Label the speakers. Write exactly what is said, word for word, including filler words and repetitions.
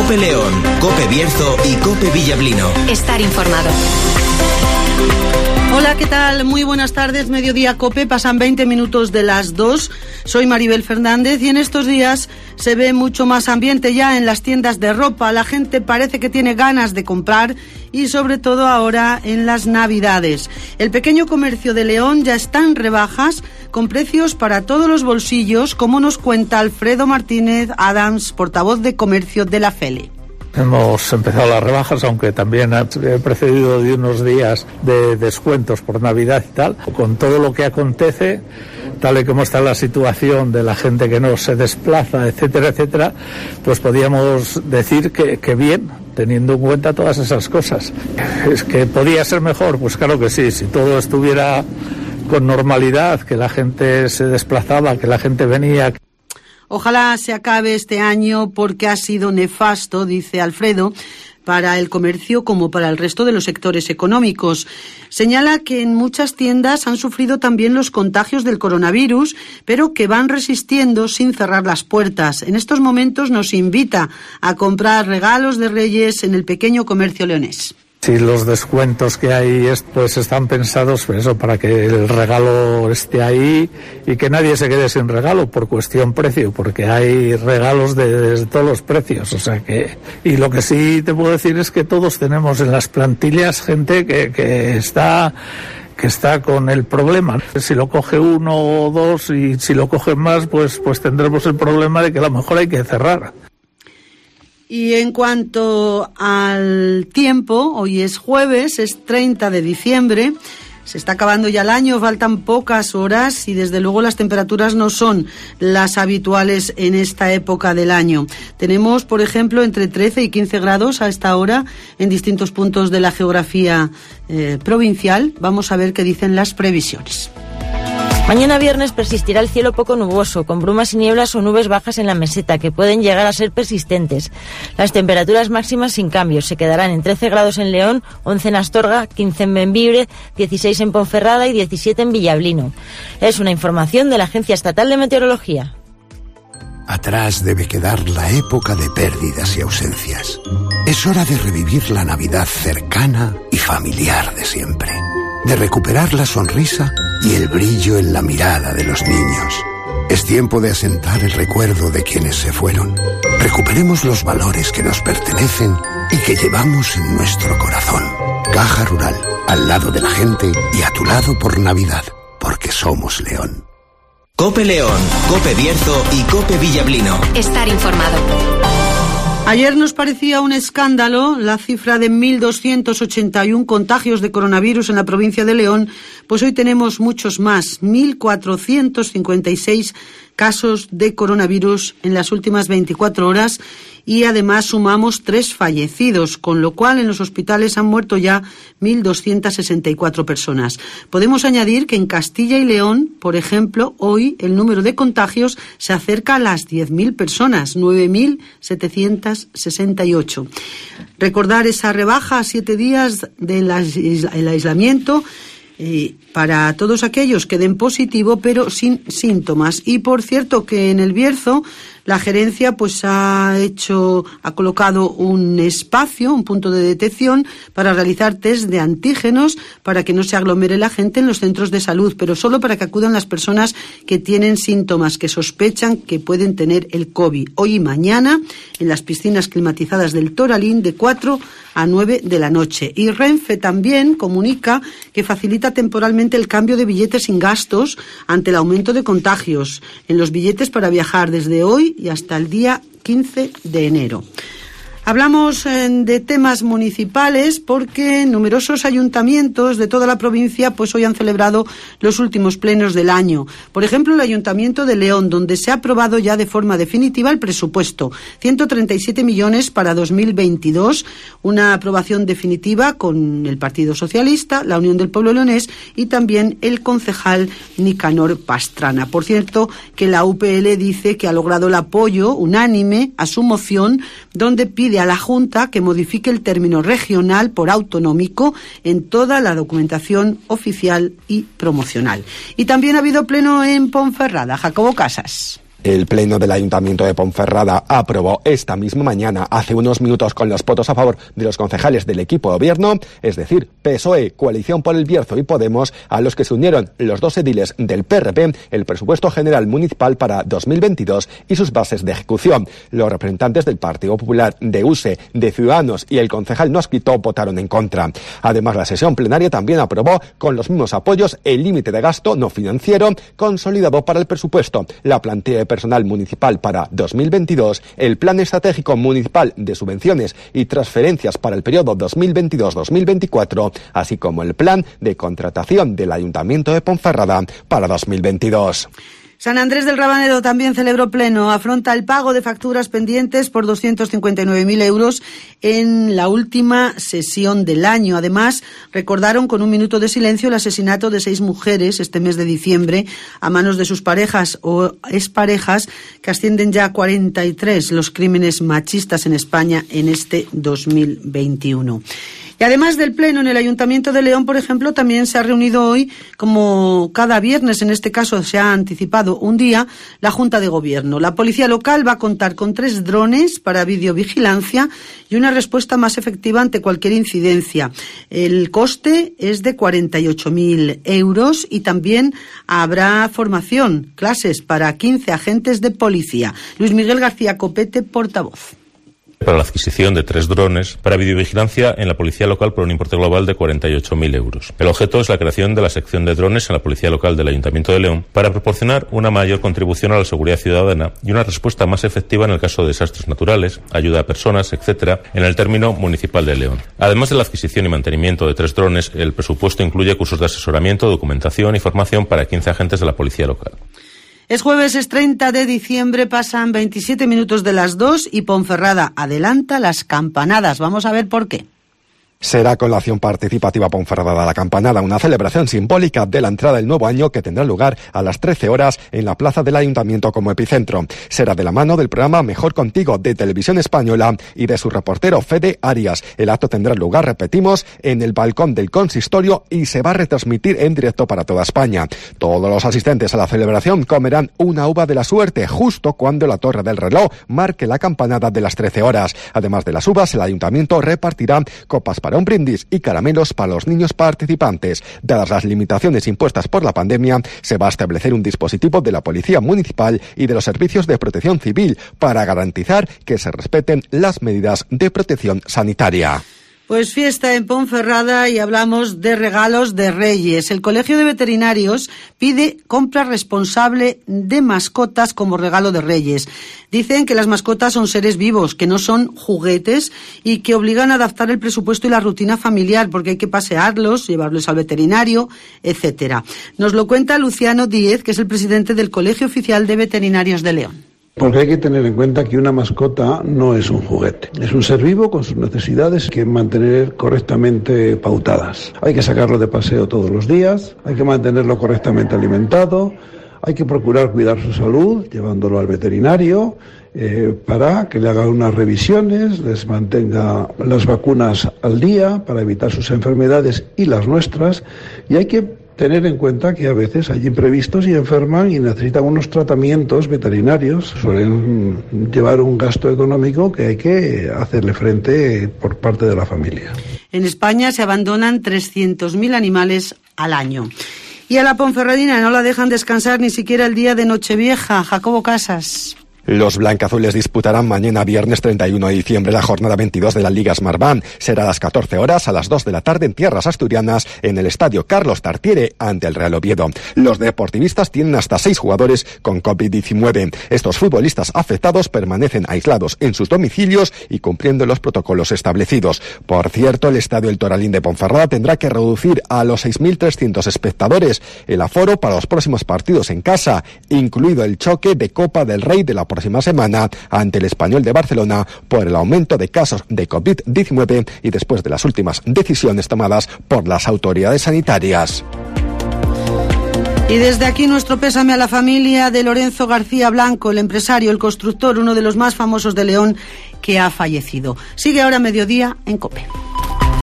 Speaker 1: COPE León, COPE Bierzo y COPE Villablino.
Speaker 2: Estar informado.
Speaker 3: Hola, ¿qué tal? Muy buenas tardes, Mediodía COPE, pasan veinte minutos de las dos. Soy Maribel Fernández y en estos días se ve mucho más ambiente ya en las tiendas de ropa. La gente parece que tiene ganas de comprar y sobre todo ahora en las Navidades. El pequeño comercio de León ya está en rebajas con precios para todos los bolsillos, como nos cuenta Alfredo Martínez Adams, portavoz de comercio de la FELE.
Speaker 4: Hemos empezado las rebajas, aunque también ha precedido de unos días de descuentos por Navidad y tal. Con todo lo que acontece, tal y como está la situación de la gente que no se desplaza, etcétera, etcétera, pues podríamos decir que, que bien, teniendo en cuenta todas esas cosas. ¿Es que podía ser mejor? Pues claro que sí, si todo estuviera con normalidad, que la gente se desplazaba, que la gente venía.
Speaker 3: Ojalá se acabe este año porque ha sido nefasto, dice Alfredo, para el comercio como para el resto de los sectores económicos. Señala que en muchas tiendas han sufrido también los contagios del coronavirus, pero que van resistiendo sin cerrar las puertas. En estos momentos nos invita a comprar regalos de Reyes en el pequeño comercio leonés.
Speaker 4: Si los descuentos que hay pues están pensados pues eso, para que el regalo esté ahí y que nadie se quede sin regalo por cuestión precio, porque hay regalos de, de todos los precios, o sea que, y lo que sí te puedo decir es que todos tenemos en las plantillas gente que, que está que está con el problema. Si lo coge uno o dos y si lo cogen más, pues pues tendremos el problema de que a lo mejor hay que cerrar.
Speaker 3: Y en cuanto al tiempo, hoy es jueves, es treinta de diciembre, se está acabando ya el año, faltan pocas horas y desde luego las temperaturas no son las habituales en esta época del año. Tenemos, por ejemplo, entre trece y quince grados a esta hora en distintos puntos de la geografía eh, provincial. Vamos a ver qué dicen las previsiones.
Speaker 5: Mañana viernes persistirá el cielo poco nuboso, con brumas y nieblas o nubes bajas en la meseta, que pueden llegar a ser persistentes. Las temperaturas máximas sin cambios se quedarán en trece grados en León, once en Astorga, quince en Bembibre, dieciséis en Ponferrada y diecisiete en Villablino. Es una información de la Agencia Estatal de Meteorología.
Speaker 6: Atrás debe quedar la época de pérdidas y ausencias. Es hora de revivir la Navidad cercana y familiar de siempre. De recuperar la sonrisa y el brillo en la mirada de los niños. Es tiempo de asentar el recuerdo de quienes se fueron. Recuperemos los valores que nos pertenecen y que llevamos en nuestro corazón. Caja Rural, al lado de la gente y a tu lado por Navidad, porque somos León.
Speaker 1: COPE León, COPE Bierzo y COPE Villablino.
Speaker 2: Estar informado.
Speaker 3: Ayer nos parecía un escándalo la cifra de mil doscientos ochenta y uno contagios de coronavirus en la provincia de León, pues hoy tenemos muchos más, mil cuatrocientos cincuenta y seis casos de coronavirus en las últimas veinticuatro horas y además sumamos tres fallecidos, con lo cual en los hospitales han muerto ya mil doscientas sesenta y cuatro personas. Podemos añadir que en Castilla y León, por ejemplo, hoy el número de contagios se acerca a las diez mil personas, nueve mil setecientos sesenta y ocho. Recordar esa rebaja a siete días del aislamiento eh, para todos aquellos que den positivo pero sin síntomas. Y por cierto que en el Bierzo la gerencia pues ha hecho, ha colocado un espacio, un punto de detección para realizar test de antígenos para que no se aglomere la gente en los centros de salud, pero solo para que acudan las personas que tienen síntomas, que sospechan que pueden tener el COVID. Hoy y mañana en las piscinas climatizadas del Toralín de cuatro a nueve de la noche. Y Renfe también comunica que facilita temporalmente el cambio de billetes sin gastos ante el aumento de contagios en los billetes para viajar desde hoy y hasta el día quince de enero. Hablamos eh, de temas municipales porque numerosos ayuntamientos de toda la provincia pues hoy han celebrado los últimos plenos del año. Por ejemplo, el Ayuntamiento de León, donde se ha aprobado ya de forma definitiva el presupuesto, ciento treinta y siete millones para dos mil veintidós, una aprobación definitiva con el Partido Socialista, la Unión del Pueblo Leonés y también el concejal Nicanor Pastrana. Por cierto, que la U P L dice que ha logrado el apoyo unánime a su moción, donde pide a la Junta que modifique el término regional por autonómico en toda la documentación oficial y promocional. Y también ha habido pleno en Ponferrada. Jacobo Casas.
Speaker 7: El Pleno del Ayuntamiento de Ponferrada aprobó esta misma mañana, hace unos minutos, con los votos a favor de los concejales del equipo de gobierno, es decir, P S O E, Coalición por el Bierzo y Podemos, a los que se unieron los dos ediles del P R P, el presupuesto general municipal para dos mil veintidós y sus bases de ejecución. Los representantes del Partido Popular, de U S E, de Ciudadanos y el concejal no adscrito votaron en contra. Además, la sesión plenaria también aprobó con los mismos apoyos el límite de gasto no financiero consolidado para el presupuesto, la plantilla de personal municipal para dos mil veintidós, el plan estratégico municipal de subvenciones y transferencias para el periodo dos mil veintidós dos mil veinticuatro, así como el plan de contratación del Ayuntamiento de Ponferrada para dos mil veintidós.
Speaker 3: San Andrés del Rabanero también celebró pleno. Afronta el pago de facturas pendientes por doscientos cincuenta y nueve mil euros en la última sesión del año. Además, recordaron con un minuto de silencio el asesinato de seis mujeres este mes de diciembre a manos de sus parejas o exparejas, que ascienden ya a cuarenta y tres los crímenes machistas en España en este dos mil veintiuno. Y además del pleno en el Ayuntamiento de León, por ejemplo, también se ha reunido hoy, como cada viernes, en este caso se ha anticipado un día, la Junta de Gobierno. La Policía Local va a contar con tres drones para videovigilancia y una respuesta más efectiva ante cualquier incidencia. El coste es de cuarenta y ocho mil euros y también habrá formación, clases para quince agentes de policía. Luis Miguel García Copete, portavoz.
Speaker 8: Para la adquisición de tres drones para videovigilancia en la Policía Local por un importe global de cuarenta y ocho mil euros. El objeto es la creación de la sección de drones en la Policía Local del Ayuntamiento de León para proporcionar una mayor contribución a la seguridad ciudadana y una respuesta más efectiva en el caso de desastres naturales, ayuda a personas, etcétera, en el término municipal de León. Además de la adquisición y mantenimiento de tres drones, el presupuesto incluye cursos de asesoramiento, documentación y formación para quince agentes de la Policía Local.
Speaker 3: Es jueves, es treinta de diciembre, pasan veintisiete minutos de las dos y Ponferrada adelanta las campanadas. Vamos a ver por qué.
Speaker 7: Será con la acción participativa Ponferrada la Campanada, una celebración simbólica de la entrada del nuevo año que tendrá lugar a las trece horas en la plaza del Ayuntamiento como epicentro. Será de la mano del programa Mejor Contigo de Televisión Española y de su reportero Fede Arias. El acto tendrá lugar, repetimos, en el balcón del consistorio y se va a retransmitir en directo para toda España. Todos los asistentes a la celebración comerán una uva de la suerte justo cuando la torre del reloj marque la campanada de las trece horas. Además de las uvas, el Ayuntamiento repartirá copas para un brindis y caramelos para los niños participantes. Dadas las limitaciones impuestas por la pandemia, se va a establecer un dispositivo de la Policía Municipal y de los servicios de protección civil para garantizar que se respeten las medidas de protección sanitaria.
Speaker 3: Pues fiesta en Ponferrada y hablamos de regalos de Reyes. El Colegio de Veterinarios pide compra responsable de mascotas como regalo de Reyes. Dicen que las mascotas son seres vivos, que no son juguetes y que obligan a adaptar el presupuesto y la rutina familiar porque hay que pasearlos, llevarlos al veterinario, etcétera. Nos lo cuenta Luciano Díez, que es el presidente del Colegio Oficial de Veterinarios de León.
Speaker 9: Porque hay que tener en cuenta que una mascota no es un juguete. Es un ser vivo con sus necesidades que mantener correctamente pautadas. Hay que sacarlo de paseo todos los días, hay que mantenerlo correctamente alimentado, hay que procurar cuidar su salud llevándolo al veterinario eh, para que le haga unas revisiones, les mantenga las vacunas al día para evitar sus enfermedades y las nuestras, y hay que tener en cuenta que a veces hay imprevistos y enferman y necesitan unos tratamientos veterinarios. Suelen llevar un gasto económico que hay que hacerle frente por parte de la familia.
Speaker 3: En España se abandonan trescientos mil animales al año. Y a la ponferradina no la dejan descansar ni siquiera el día de Nochevieja. Jacobo Casas.
Speaker 7: Los blancazules disputarán mañana viernes treinta y uno de diciembre la jornada veintidós de la Liga Smartbank. Será a las catorce horas, a las dos de la tarde en tierras asturianas, en el estadio Carlos Tartiere ante el Real Oviedo. Los deportivistas tienen hasta seis jugadores con covid diecinueve. Estos futbolistas afectados permanecen aislados en sus domicilios y cumpliendo los protocolos establecidos. Por cierto, el estadio El Toralín de Ponferrada tendrá que reducir a los seis mil trescientos espectadores el aforo para los próximos partidos en casa, incluido el choque de Copa del Rey de la próxima semana ante el Español de Barcelona por el aumento de casos de covid diecinueve y después de las últimas decisiones tomadas por las autoridades sanitarias.
Speaker 3: Y desde aquí nuestro pésame a la familia de Lorenzo García Blanco, el empresario, el constructor, uno de los más famosos de León, que ha fallecido. Sigue ahora Mediodía en COPE.